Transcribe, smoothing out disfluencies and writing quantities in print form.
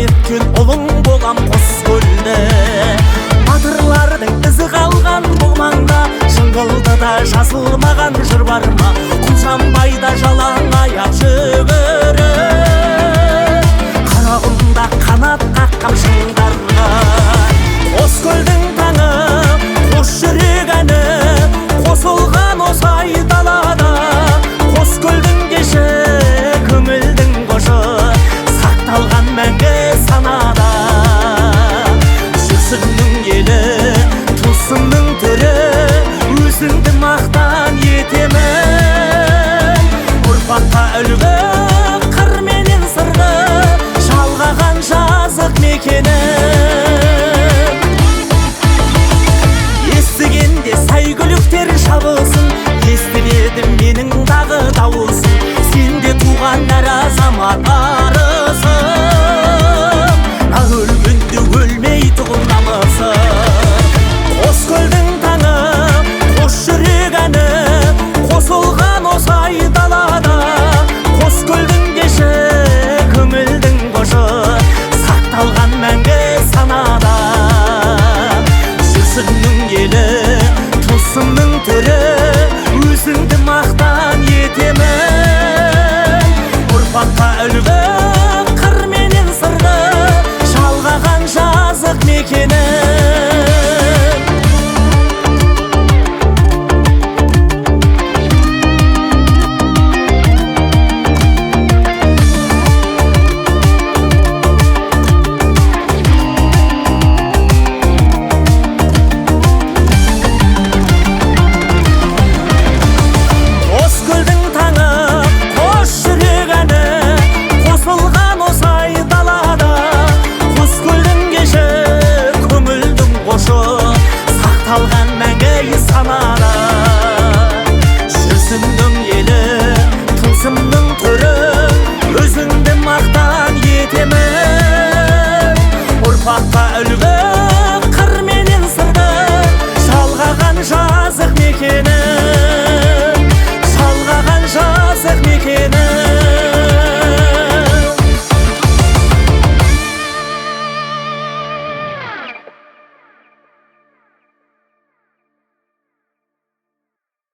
еткен ұлың болам қос көлде. Батырлардың ізі қалған бұл маңда, жыңғылдыда жазылмаған жыр бар ма? Құлжанбайда жалаң аяқ жүгіріп, қарағұмда қанат қаққан шыңдарға. Қос көлдің таңы, қос жүрек әні, қосылған осы ай далада. Қос көлдің кеші, көңілдің қошы, сақталған мәңгі санада. Жүрсіннің елі, тылсымның түрі, өзіңді мақтан етемін. Ұрпаққа үлгі, қыр менен сырды, жалғаған жазық мекенім. Естігенде сәйгүліктер шабылсын, естіледі менің дағы дауылсын. Сенде туған әр азамат арысым, ақ өлгенде өлмей тұғын намысым. Қос көлдің таңы, қос жүрек әні, қосылған осы ай далада. Қос көлдің кеші, көңілдің қошы, сақталған мәңгі санада. Жүрсіннің елі, тылсымның түрі, өзіңді мақтан етемін. Ұрпаққа үлгі, қыр менен сырды, жалғаған жазық мекенім. Сақталған мәңгі санада. Жүрсіннің елі, тылсымның түрі, өзіңді мақтан етемін. Ұрпаққа үлгі, қыр менен сырды, жалғаған жазық мекені.